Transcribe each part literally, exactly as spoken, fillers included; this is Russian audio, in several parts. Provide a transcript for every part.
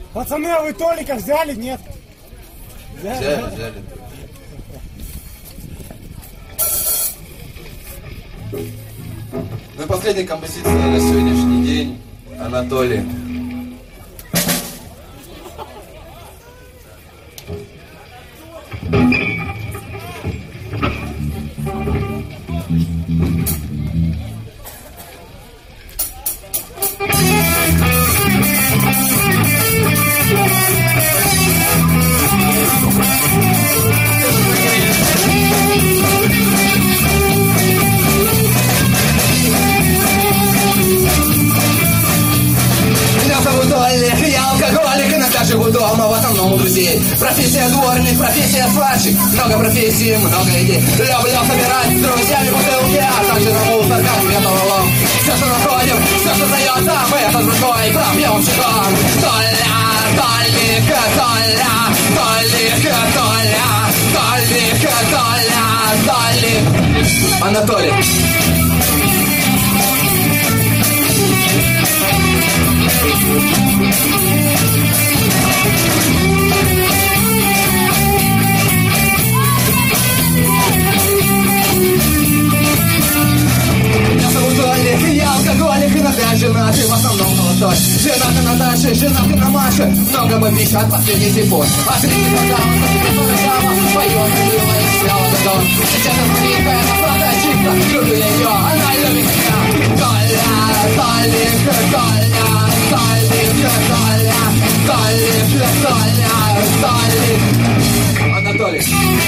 Пацаны, а вы Толика взяли, нет? Взяли, взяли. Ну и последняя композиция на сегодняшний день. Анатолий. Меня зовут Олег, я алкоголик, иногда живу дома, в основном у друзей. Профессия дворник, профессия сварщик, много профессий, много идей. Люблю собирать с друзьями бутылки, а также на мусорках металлолом. Все, что находим, все, что дается, мы это с дружбой пробьем щитом. Толя, Толик, Толя, Толик, Толя, Толик, Толя, Толик. Анатолий. Меня зовут Олег, я алкоголик, иногда женатый, в основном молодой. Женатый на Даше, женатый на Маше, много бабищ от последний телефон. А среди программы, который дама, поет, любила и сняла дом. Сейчас это маленькая, напротая чисто, люблю я ее, она любит меня. Толя, Толик, Толя, Толик, Толя, Толик, Толя, Толик. Анатолий.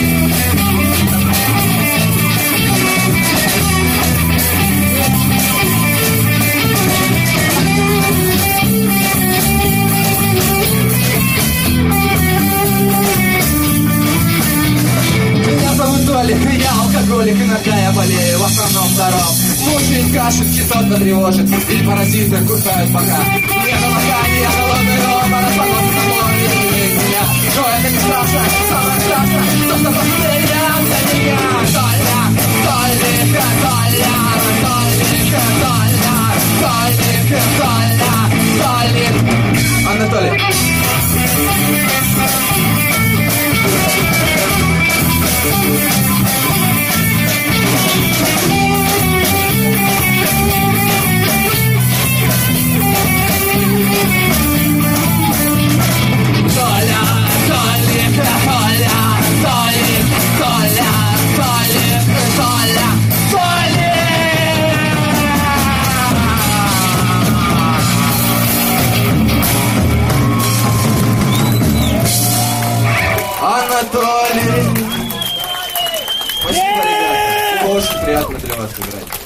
Меня зовут Толик, я алкоголик, иногда я болею, в основном здоров. Мучает кашель, кислотно тревожит, или паразиты кусают пока. Нет молока, я голодный дома, распогода на море, не меня. Но это не страшно, самое страшное, то, что посмотрели для меня. Толя, Толик, Толя, Толик, Толя, Толик, Толя, Толик. Анатолий. Толя, Толик, Толя, Толик, Толя, Толик, Толя, Толик! Анатолий! Спасибо, ребята. Очень приятно для вас играть.